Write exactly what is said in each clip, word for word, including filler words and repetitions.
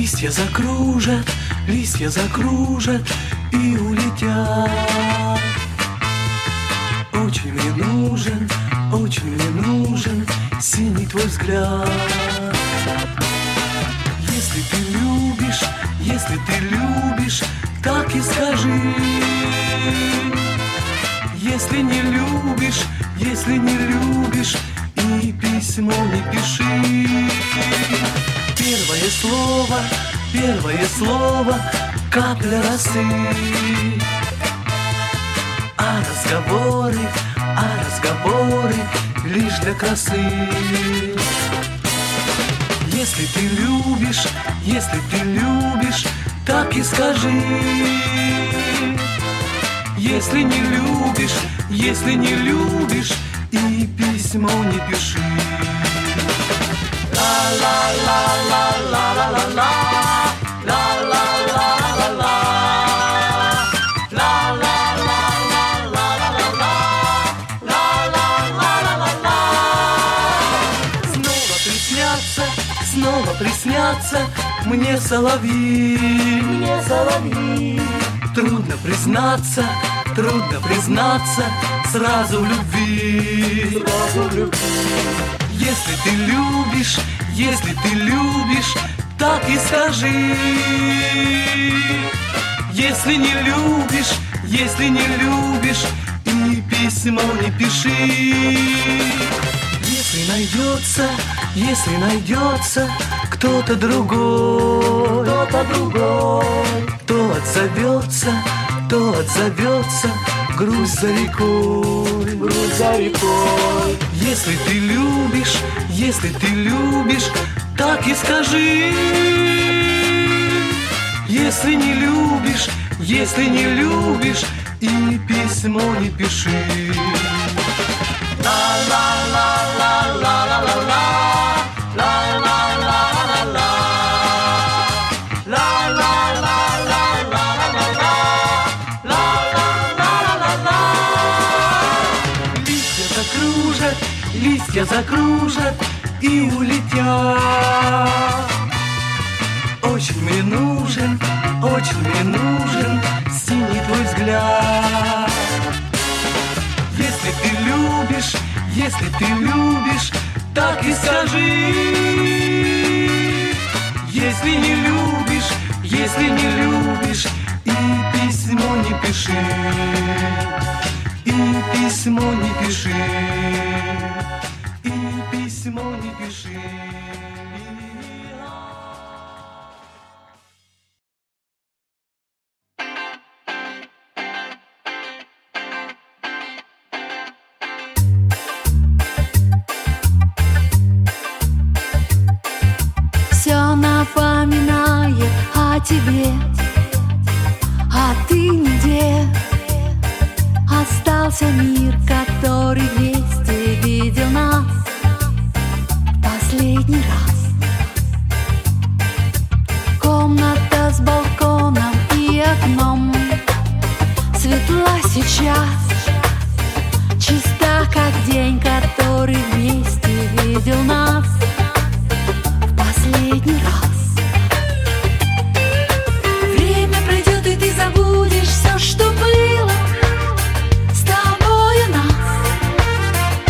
Листья закружат, листья закружат и улетят. Очень мне нужен, очень мне нужен синий твой взгляд. Если ты любишь, если ты любишь, так и скажи. Если не любишь, если не любишь, и письмо не пиши. Первое слово, первое слово, капля росы. А разговоры, а разговоры лишь для красы. Если ты любишь, если ты любишь, так и скажи. Если не любишь, если не любишь, и письмо не пиши. Ла-ла-ла-ла-ла-ла-ла-ла, ла-ла-ла-ла-ла-ла, ла-ла-ла-ла-ла-ла-ла-ла-ла-ла. Снова приснятся, снова приснятся мне соловьи, мне соловьи. Трудно признаться, трудно признаться сразу в любви, сразу в любви. Если ты любишь, если ты любишь, так и скажи. Если не любишь, если не любишь, и письмо не пиши. Если найдется, если найдется кто-то другой, кто-то другой, то отзовется, то отзовется грусть за рекой, грусть за рекой. Если ты любишь, если ты любишь, так и скажи. Если не любишь, если не любишь, и письмо не пиши. Ла-ла-ла-ла-ла-ла-ла-ла, ла-ла-ла-ла-ла-ла, ла-ла-ла-ла-ла-ла-ла-ла-ла-ла. Листья закружат, листья закружат и улетят. Очень мне нужен, очень мне нужен синий твой взгляд. Если ты любишь, если ты любишь, так и скажи. Если не любишь, если не любишь, и письмо не пиши, и письмо не пиши, и письмо не пиши. Напоминает о тебе, а ты нигде. Остался мир, который вместе видел нас последний раз. Комната с балконом и окном светла сейчас, чиста, как день, который вместе видел нас последний раз. Время пройдет, и ты забудешь все, что было с тобой у нас.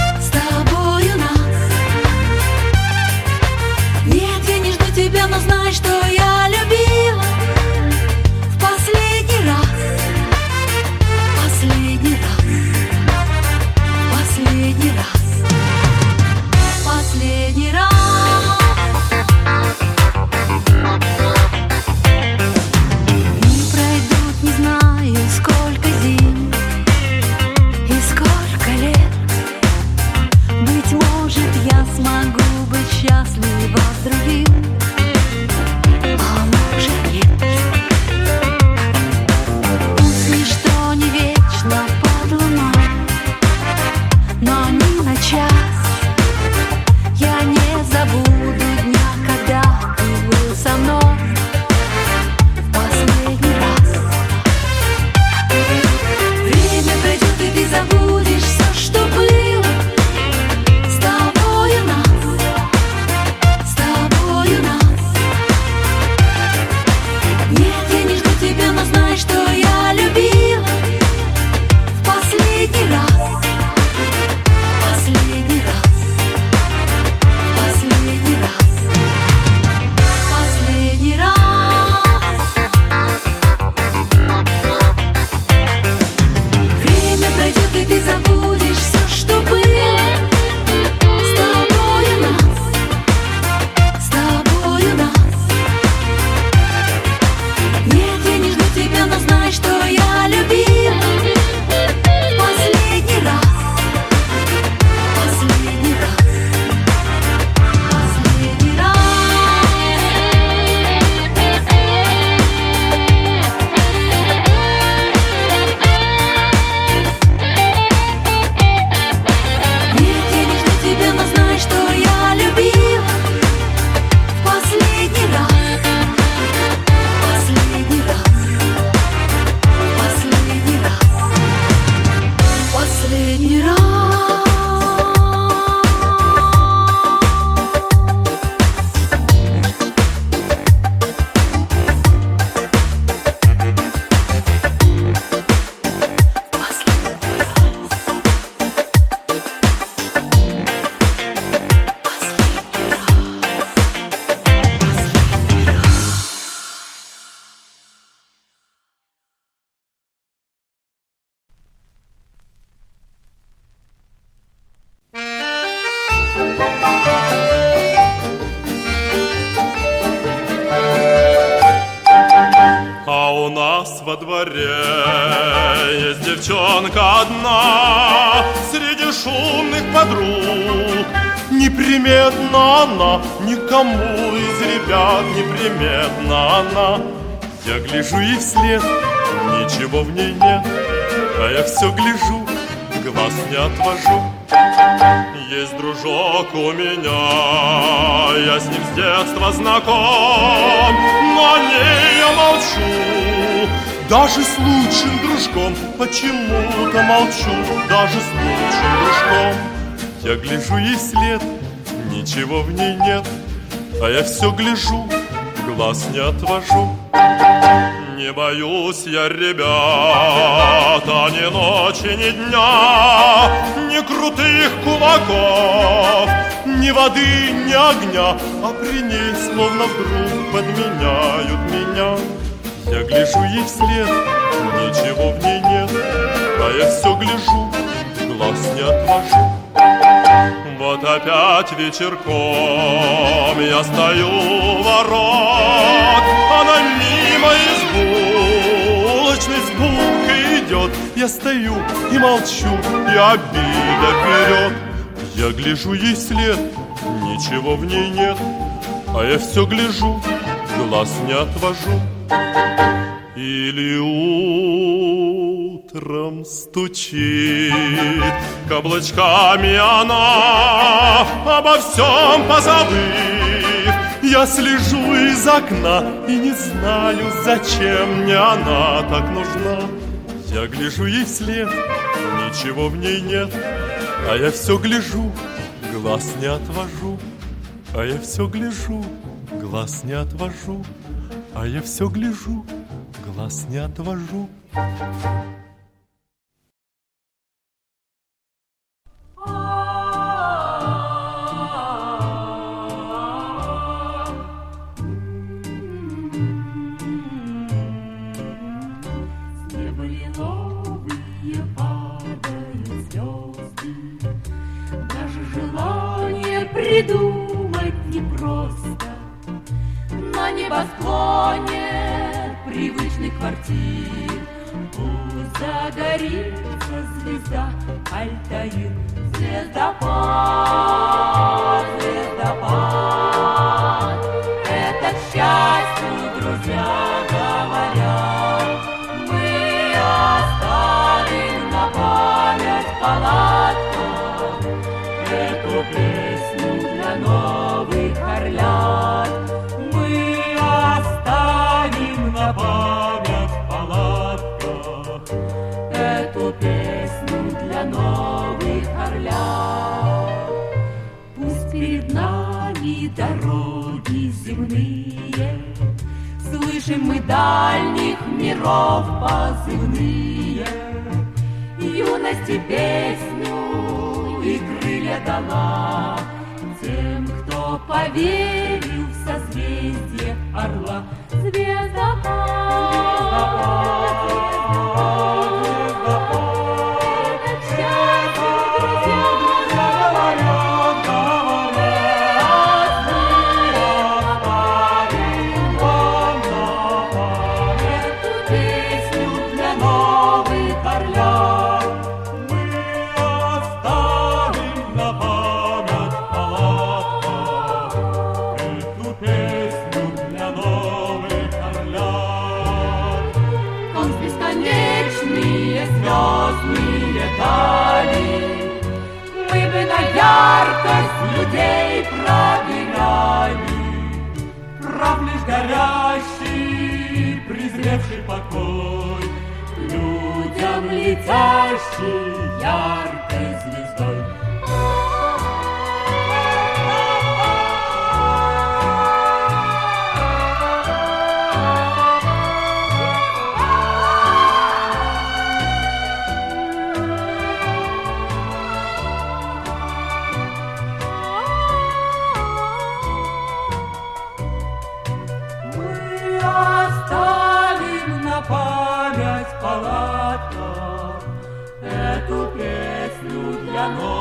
во дворе есть девчонка одна среди шумных подруг. Неприметна она, никому из ребят неприметна она. Я гляжу ей вслед, ничего в ней нет, а я все гляжу, глаз не отвожу. Есть дружок у меня, я с ним с детства знаком, но о ней я молчу. Даже с лучшим дружком почему-то молчу. Даже с лучшим дружком. Я гляжу ей вслед, ничего в ней нет, а я все гляжу, глаз не отвожу. Не боюсь я, ребята, ни ночи, ни дня, ни крутых кулаков, ни воды, ни огня, а при ней словно вдруг подменяют меня. Я гляжу ей вслед, ничего в ней нет, а я все гляжу, глаз не отвожу. Вот опять вечерком я стою у ворот, она мимо из булочной с булкой идет. Я стою и молчу, и обида вперед. Я гляжу ей вслед, ничего в ней нет, а я все гляжу, глаз не отвожу. Или утром стучит каблучками она, обо всем позабыв. Я слежу из окна и не знаю, зачем мне она так нужна. Я гляжу ей вслед, ничего в ней нет, а я все гляжу, глаз не отвожу. А я все гляжу, глаз не отвожу. А я все гляжу, глаз не отвожу. Придумать непросто. На небосклоне привычных квартир пусть загорится звезда Альтаир. Звездопад, звездопад, это к счастью, друзья говорят. Мы оставим на память палатку эту песню для новых орлят. Мы оставим на память в палатках эту песню для новых орлят. Пусть перед нами дороги земные, слышим мы дальних миров позывные, юности песню и крылья дала тем, кто поверил в созвездие орла. Звездопад, звездопад, звездопад, это к счастью, друзья говорят, говорят. Мы оставим вам на память эту песню для новых орлят. Звездные летали, мы бы на яркость людей проверяли. Прав лишь горящий, презревший покой, людям летящий яркой звездой. Память палатка эту песню для нас.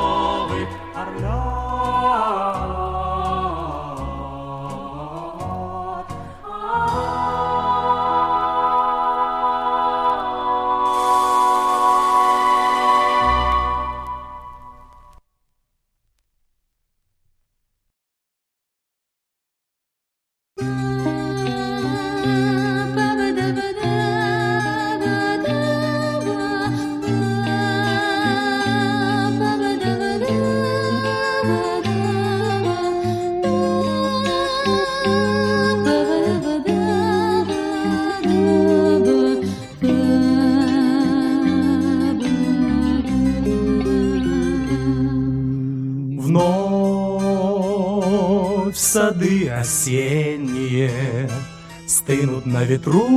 вновь сады осенние стынут на ветру,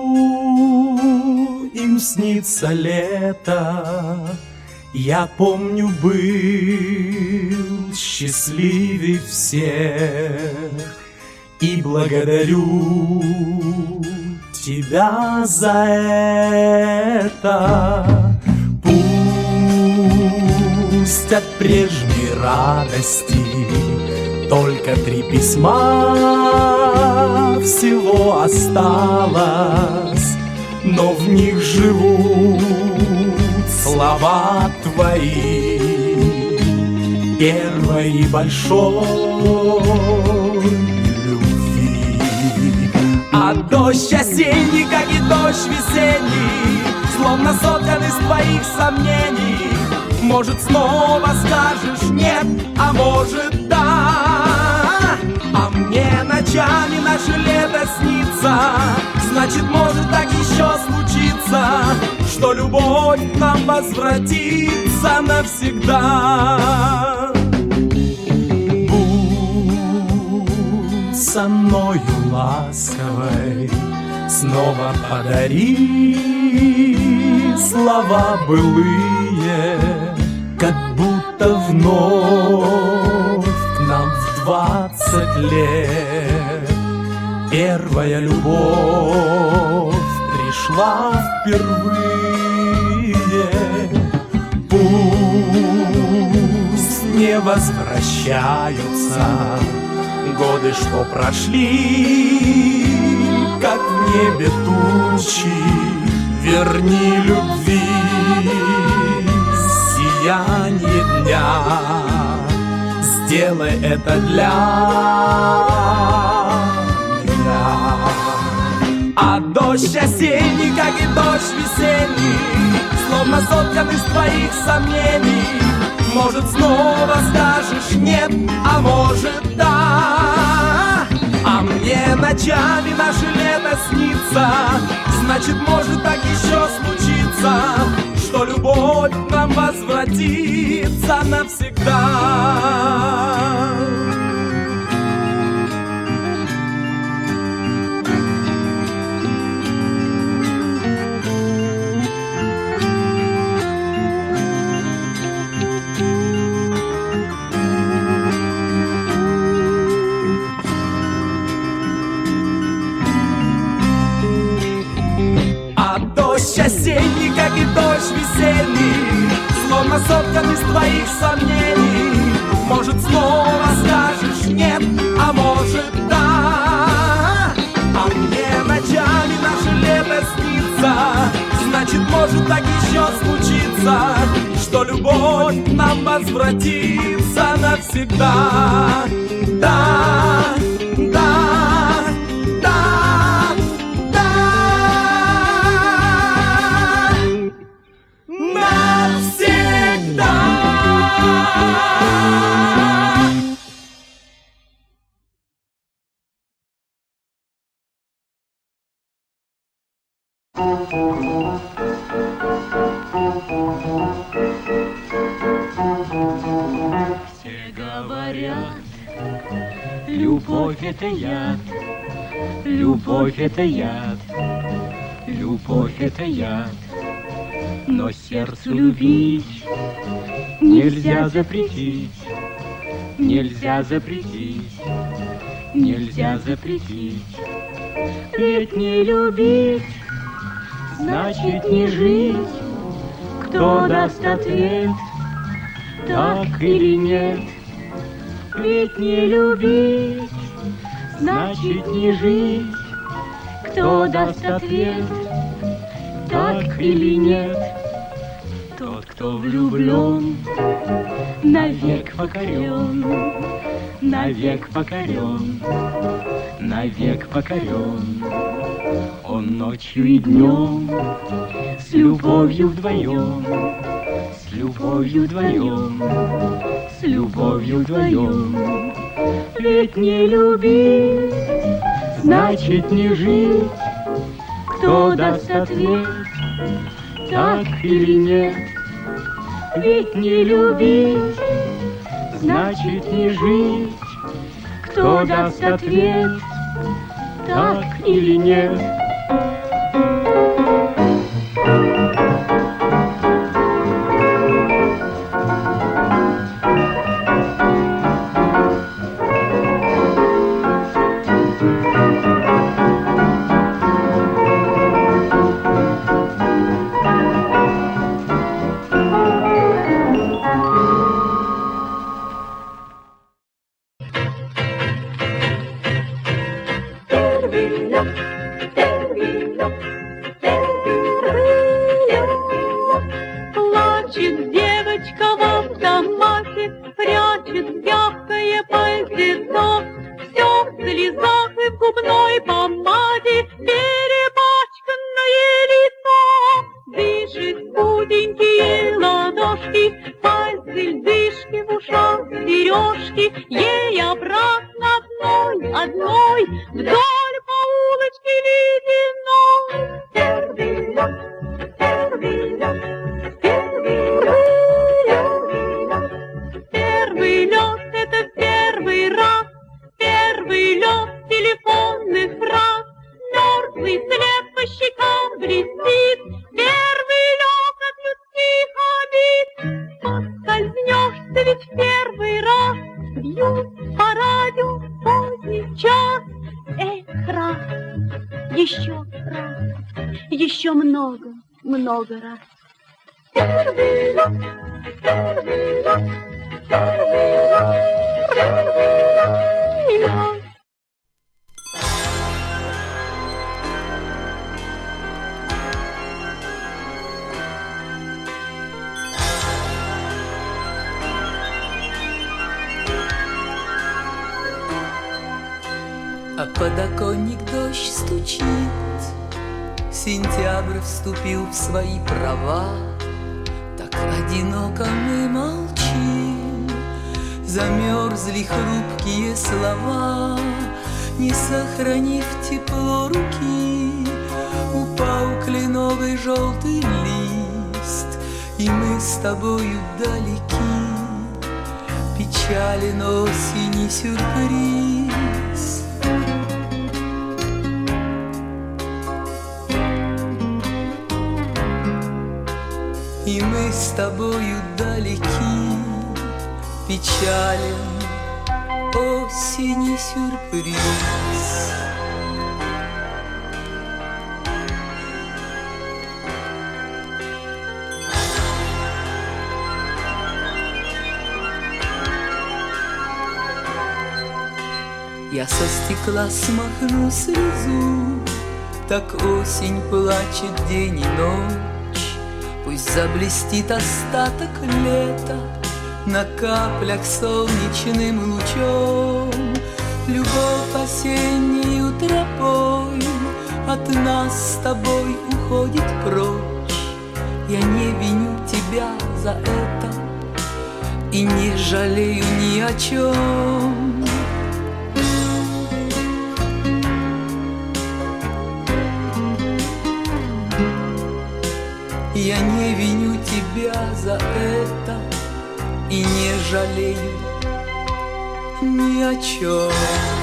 им снится лето. Я помню, был счастливей всех и благодарю тебя за это. Пусть от прежней радости только три письма всего осталось, но в них живут слова твои первой и большой любви. А дождь осенний, как и дождь весенний, словно соткан из твоих сомнений. Может, снова скажешь нет, а может, да. А мне ночами наше лето снится, значит, может, так еще случится, что любовь к нам возвратится навсегда. Будь со мною ласковой, снова подари слова былые, как будто вновь к нам в двадцать лет первая любовь пришла впервые. Пусть не возвращаются годы, что прошли, как в небе тучи, верни любви сияние дня, сделай это для меня. А дождь осенний, как и дождь весенний, словно соткан из твоих сомнений. Может, снова скажешь нет, а может, да. А мне ночами наше лето снится, значит, может, так еще случится, что любовь к нам возвратится навсегда. Осенний, как и дождь весенний, словно соткан из твоих сомнений. Может, снова скажешь нет, а может, да. А мне ночами наше лето снится, значит, может, так еще случится, что любовь к нам возвратится навсегда. Да, да, да, да. Навсегда. Все говорят, любовь это яд, любовь это яд, любовь это яд. Но сердцу любить нельзя запретить, нельзя запретить, нельзя запретить. Ведь не любить значит не жить. Кто даст ответ, так или нет? Ведь не любить значит не жить. Кто даст ответ, так или нет? Тот, кто влюблен, навек покорен, навек покорен, навек покорен. Он ночью и днем с любовью вдвоем, с любовью вдвоем, с любовью вдвоем. Ведь не любить значит не жить. Кто даст ответ, так или нет? Ведь не любить значит не жить. Кто даст ответ, так или нет? Плачет девочка в автомате, прячет мягкое пальтецо. Все в слезах и в губной помаде, перепачканное лицо. Дышит худенькие ладошки, пальцы льдышки в ушах, сережки. Ей обратно одной, одной, вдоль по улочке ледяной. Первый лед, первый лед, первый лед. Первый лед — это первый раз, первый лед телефонных фраз. Мертвый след по щекам блестит, первый лед от людских обид. Поскользнешься ведь в первый раз, бьют по радио поздний час. Эх, раз, еще раз, еще много, много раз. Первый лед, первый лед, первый лед, первый лед. А подоконник дождь стучит, сентябрь вступил в свои права. Так одиноко мы молчим, замерзли хрупкие слова. Не сохранив тепло руки, упал кленовый желтый лист, и мы с тобою далеки. Печален осени сюрприз. И мы с тобою далеки, печален осени сюрприз. Я со стекла смахну слезу, так осень плачет день и ночь. Пусть заблестит остаток лета на каплях солнечным лучом. Любовь осеннею тропой от нас с тобой уходит прочь. Я не виню тебя за это и не жалею ни о чем. Я не виню тебя за это и не жалею ни о чем.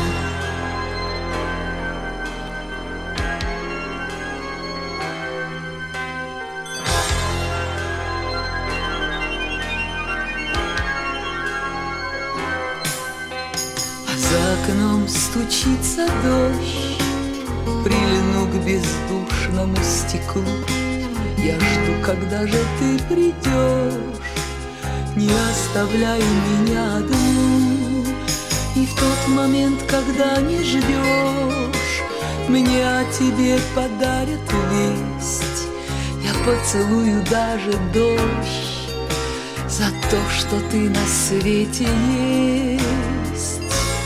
А за окном стучится дождь, прильну к бездушному стеклу. Я жду, когда же ты придешь, не оставляй меня одну. И в тот момент, когда не ждешь, мне о тебе подарят весть. Я поцелую даже дождь за то, что ты на свете есть.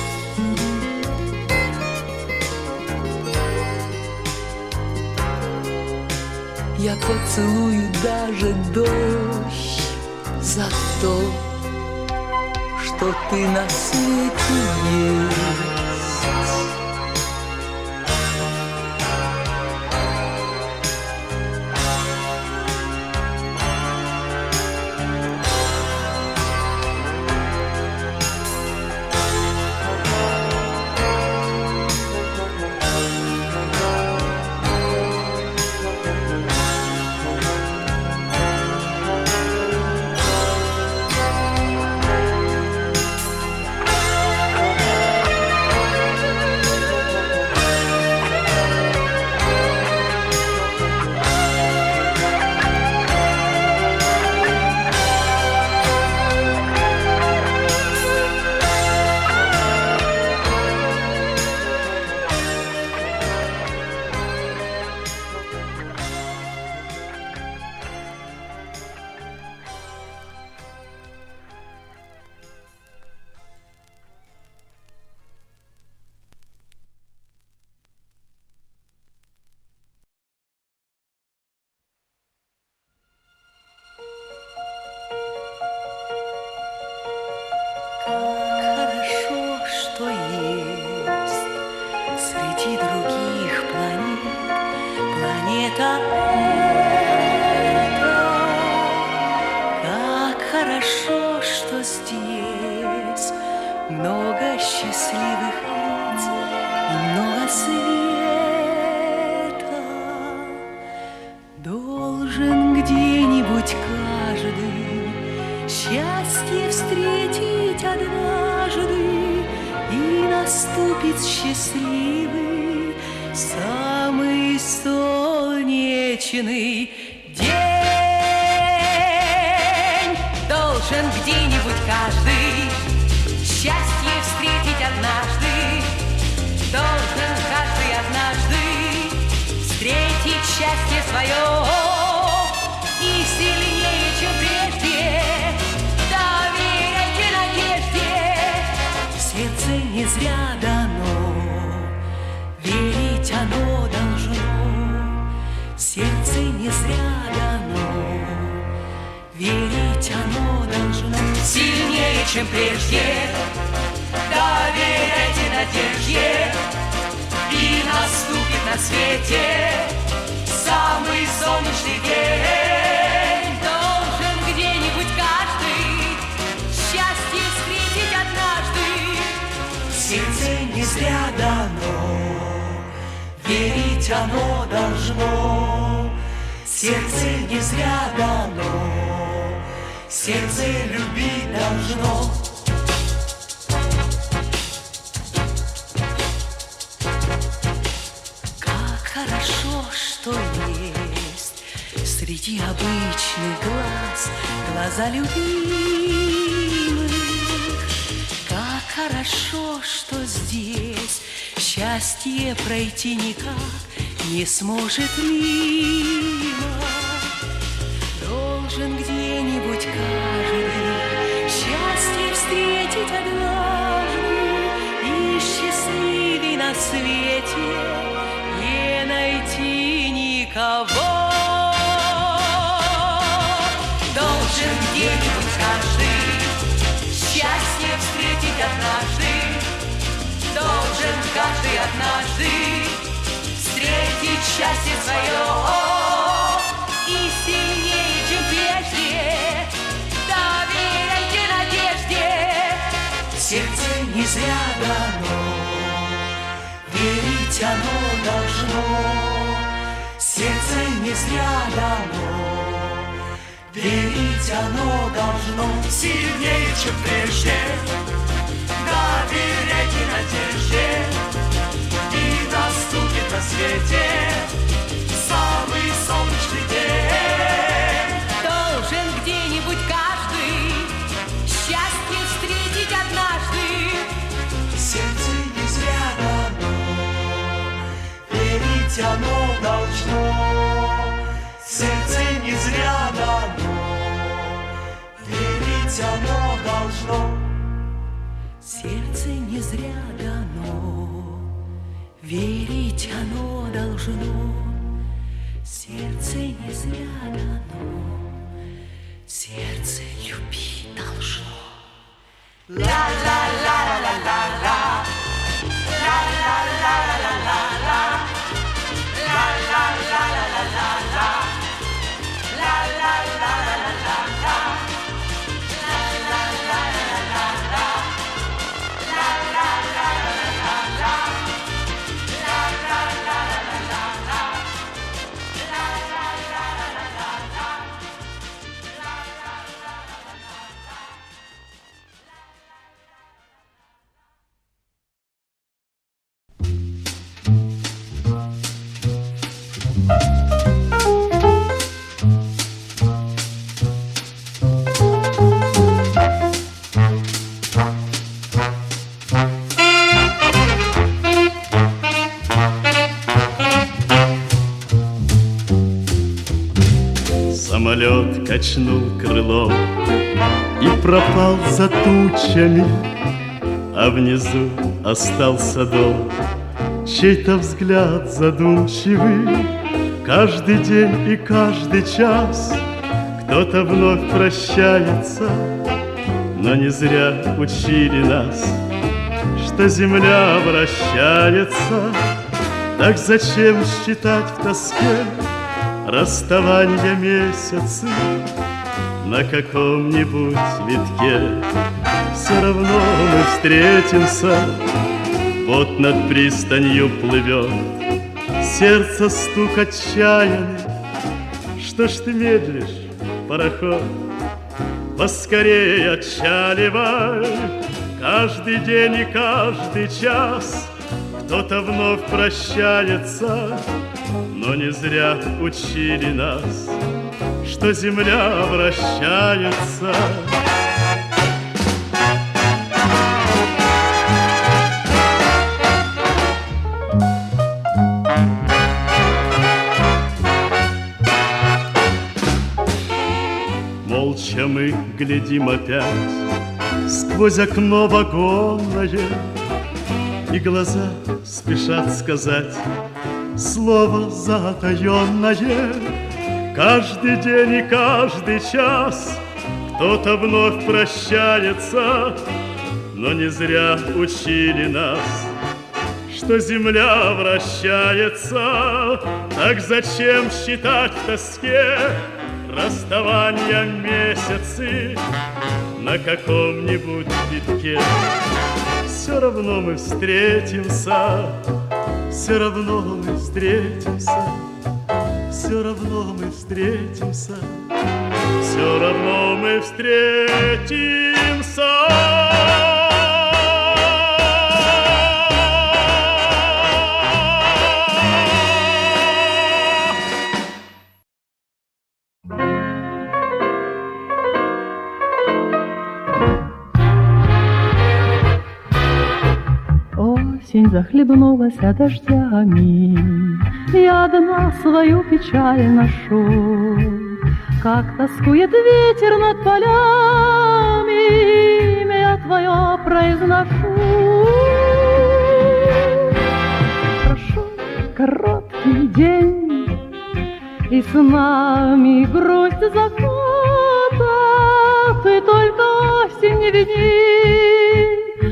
Я поцелую даже дождь за то, что ты на свете есть. что здесь много счастливых лиц и много света. Должен где-нибудь каждый счастье встретить однажды, и наступит счастливый, самый солнечный день. Должен где-нибудь каждый счастье встретить однажды, должен каждый однажды встретить счастье свое, и сильнее, чем прежде, доверяйте надежде. Сердце не зря дано, верить оно должно. Сердце не зря дано, верить оно должно. Сильнее, чем прежде, доверяйте надежде, и наступит на свете самый солнечный день. Должен где-нибудь каждый счастье встретить однажды. Сердце не зря дано, верить оно должно. Сердце не зря дано, сердце любить должно. Как хорошо, что есть среди обычных глаз глаза любимых. Как хорошо, что здесь счастье пройти никак не сможет мимо. Должен где-нибудь каждый счастье встретить однажды, и счастливей на свете не найти никого. Должен где-нибудь каждый счастье встретить однажды, должен каждый однажды встретить счастье свое, и сильнее, чем прежде, доверяйте надежде. Сердце не зря дано, верить оно должно. Сердце не зря дано, верить оно должно. Сильнее, чем прежде, доверяйте надежде, и наступит на свете самый солнечный день. Должен где-нибудь каждый счастье встретить однажды. Сердце не зря дано, верить оно должно. Сердце не зря дано, верить оно должно. Сердце не зря дано, верить оно должно. Сердце не зря дано, сердце любить должно. Ла-ла-ла-ла-ла-ла, ла-ла-ла-ла-ла-ла, ла-ла-ла-ла-ла-ла, ла-ла-ла-ла-ла-ла. Самолет качнул крылом и пропал за тучами, а внизу остался дом, чей-то взгляд задумчивый. Каждый день и каждый час кто-то вновь прощается, но не зря учили нас, что земля вращается. Так зачем считать в тоске расставания месяцы? на каком-нибудь витке. Все равно мы встретимся, вот над пристанью плывет сердце стук отчаянный. Что ж ты медлишь, пароход? Поскорее отчаливай. Каждый день и каждый час кто-то вновь прощается, но не зря учили нас, что земля вращается. Молча мы глядим опять сквозь окно вагонное, и глаза спешат сказать слово затаенное. Каждый день и каждый час кто-то вновь прощается, но не зря учили нас, что земля вращается. Так зачем считать в тоске расставания месяцы на каком-нибудь витке? Все равно мы встретимся, все равно мы встретимся, все равно мы встретимся, все равно мы встретимся. Осень захлебнулась дождями, я одна свою печаль ношу. Как тоскует ветер над полями, имя твое произношу. Прошел короткий день, и с нами грусть заката. Ты только осень не вини,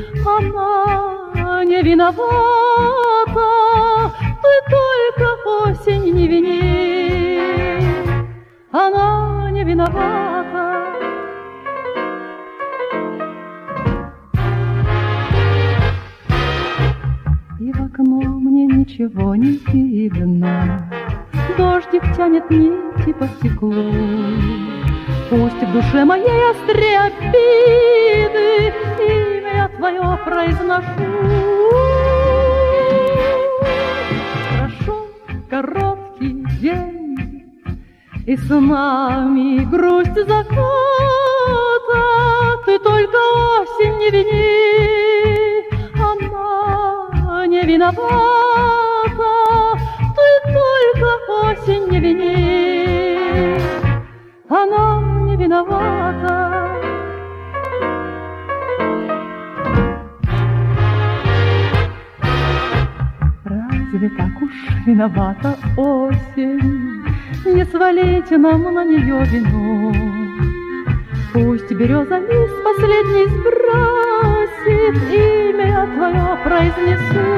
она не виновата. Ты только осень не вини, она не виновата. И в окно мне ничего не видно, дождик тянет нити по стеклу. Пусть в душе моей острее обиды имя твое произношу. Прошел короткий день, и с нами грусть заката. Ты только осень не вини, она не виновата. Ты только осень не вини, она не виновата. Разве так уж виновата осень? Не свалите нам на нее вину. Пусть береза лист последний сбросит, имя твое произнесу.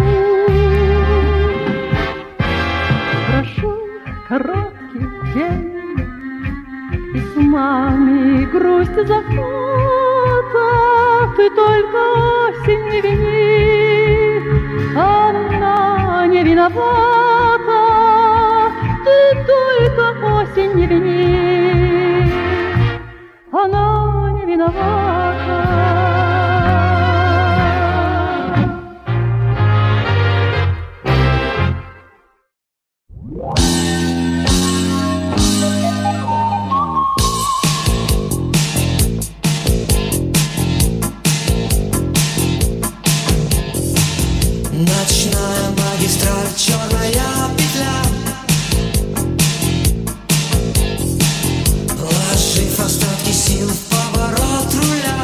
Прошел короткий день, и с нами грусть заката. Ты только осень не вини, она не виновата. Ты только осень не вини, она не виновата. Ночная магистраль, черная петля, вложив остатки сил в поворот руля.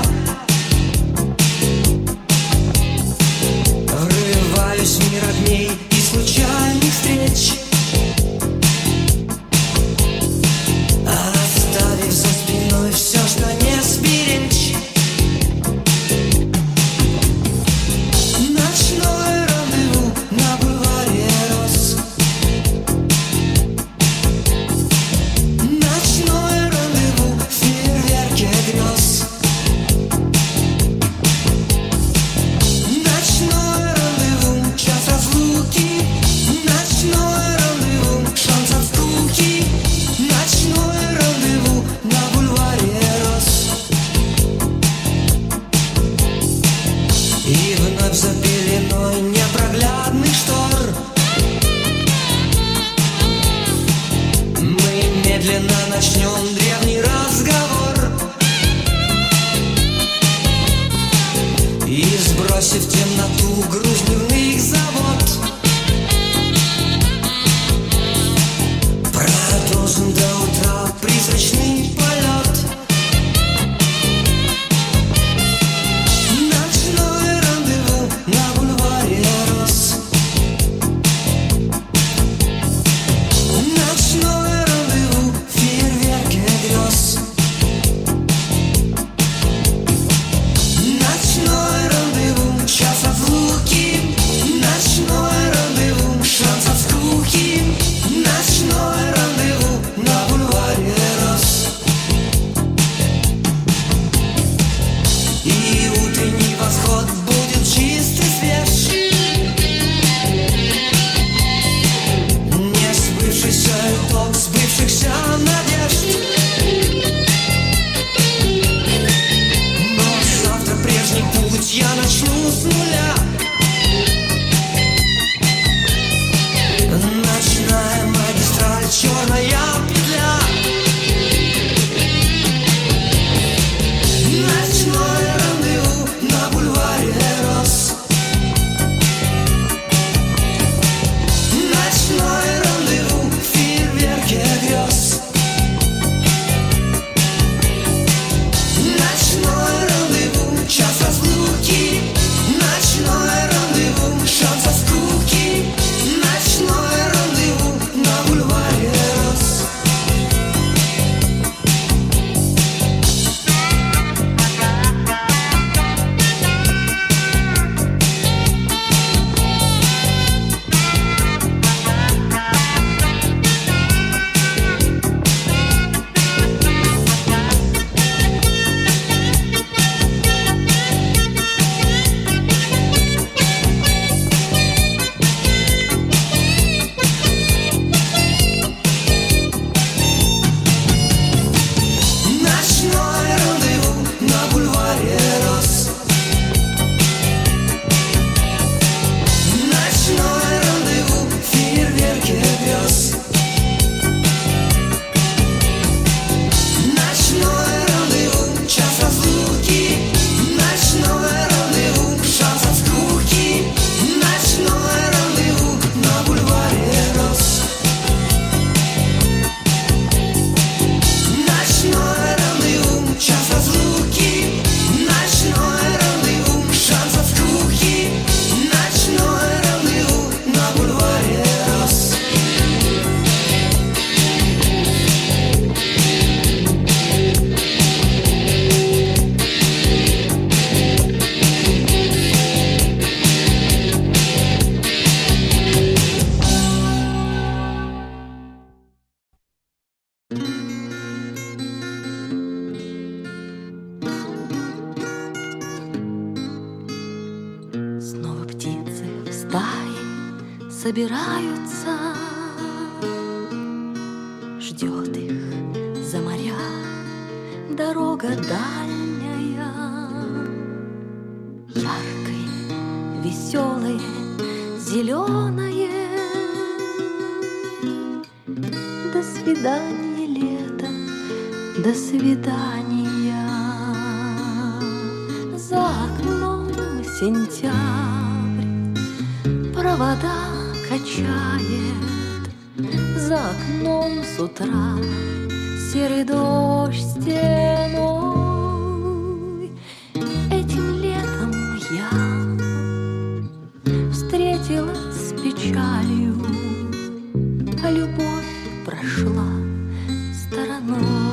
вновь за пеленой непроглядных штор. Мы медленно начнем древний разговор и, сбросив темноту груз дневных забот, продолжим до утра призрачный полет. Ночное рандеву на бульваре роз. Ночное рандеву в фейерверке грез. Ночное рандеву, час разлуки. Ночное рандеву, шанс от скуки. Ночное рандеву на бульваре роз. И утренний восход будет чист и свеж. Не сбывшийся итог сбывшихся надежд. Но завтра прежний путь я начну с нуля. Ночная магистраль, черная петля. Ночное рандеву на бульваре роз. Ночное рандеву в фейерверке грез. Ночное рандеву, час разлуки. Ночное рандеву, шанс от скуки. Ночное рандеву на бульваре роз. Ночное рандеву на бульваре роз. Ночное рандеву в фейерверке грез. Ночное рандеву, час разлуки. Ночное рандеву, шанс от скуки. Ночное рандеву на бульваре роз. Ночное рандеву, час разлуки. Ночное рандеву, шанс от скуки. Ночное рандеву на бульваре роз. Снова птицы в стае собираются, ждет их за моря дорога дальняя. Яркое, веселое, зеленое. До свидания, лето, до свидания. За окном сентябрь провода качает. За окном с утра серый дождь стеной. Этим летом я встретилась с печалью, а любовь прошла стороной.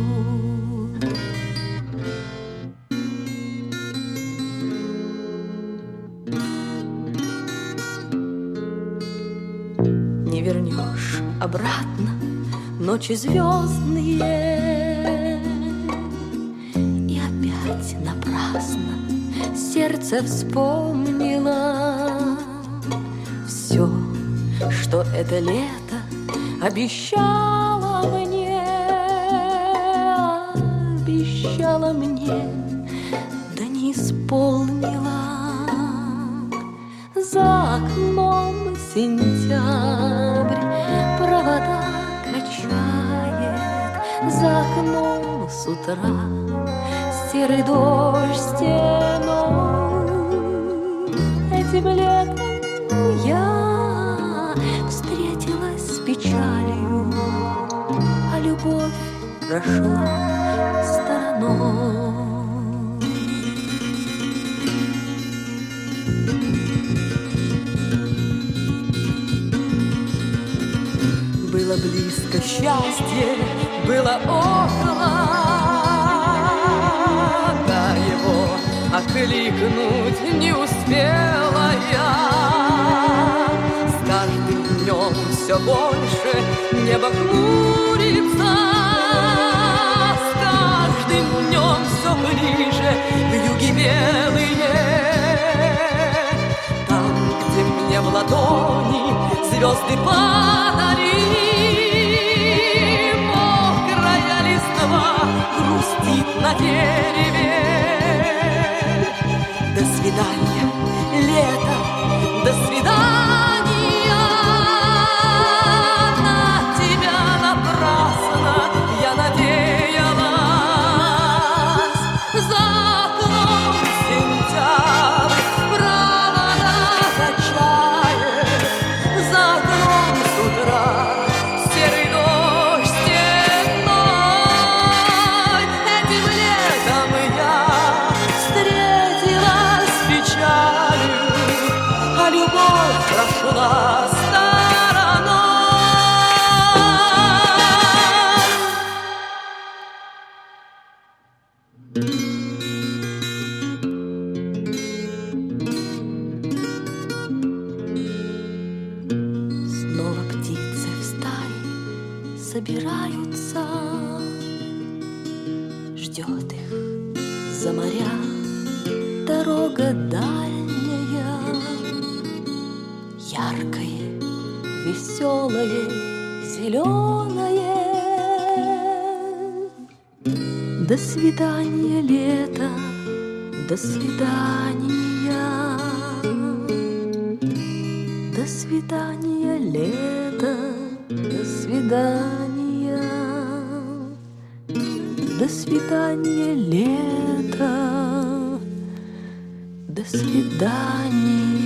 Не вернешь обратно ночи звездные, и опять напрасно сердце вспомнило все, что это лето обещало мне, обещало мне, да не исполнила. окном сентябрь провода качает, за окном с утра серый дождь стеной. Этим летом я встретилась с печалью, а любовь прошла стороной. Было близко счастье, было около, да его окликнуть не успела я. С каждым днем все больше небо хмурится, с каждым днем все ближе вьюги белые. Там, где мне в ладони звезды падали, мокрая листва грустит на дереве. До свидания, лето, до свидания. На тебя напрасно я надеялась. За окном сентябрь провода качает, за окном с утра серый дождь стеной. Этим летом я встретилась с печалью, а любовь прошла стороной. Снова птицы в стае собираются, ждет их за моря дорога дальняя, яркое, веселое, зеленое. До свидания, лето, до свидания. До свидания, лето, до свидания. До свидания, лето, до свидания.